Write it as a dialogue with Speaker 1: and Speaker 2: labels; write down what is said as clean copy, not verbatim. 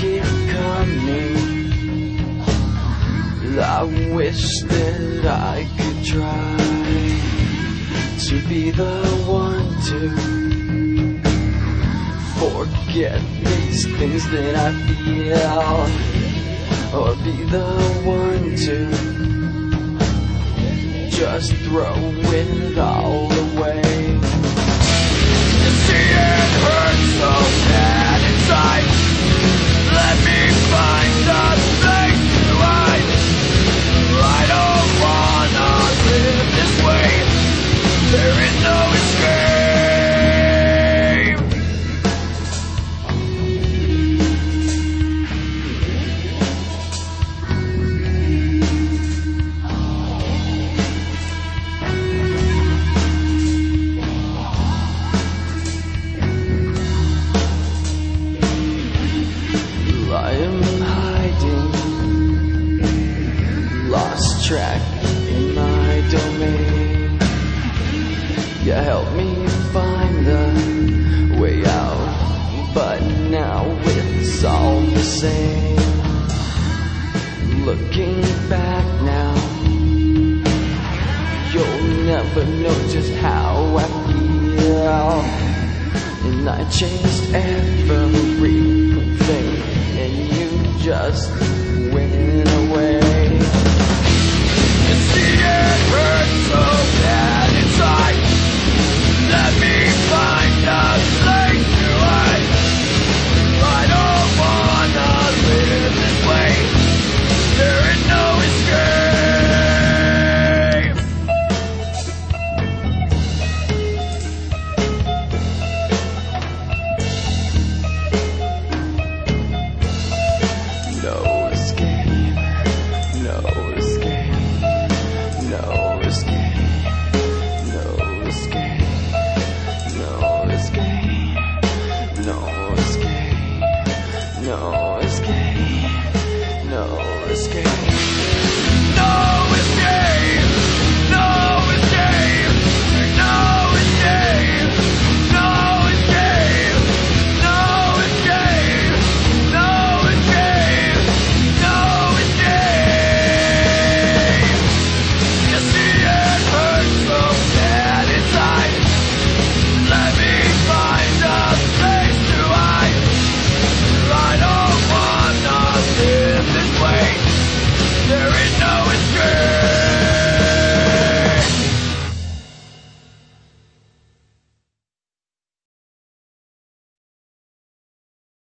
Speaker 1: it coming. I wish that I could try to be the one to forget these things that I feel, or be the one to just throw it all away. You see it hurts so bad inside. Let me find a place to hide. I don't wanna live this way. There is no escape. I am hiding, lost track in my domain. You help me find the way out, but now it's all the same. Looking back now, you'll never know just how I feel. And I changed everything, and you just went away. You see it hurts so bad inside. Let me find a place to hide. I don't wanna live this way. There is no escape. No escape, no escape, no escape, no escape, no escape, no escape, no escape, no escape, no.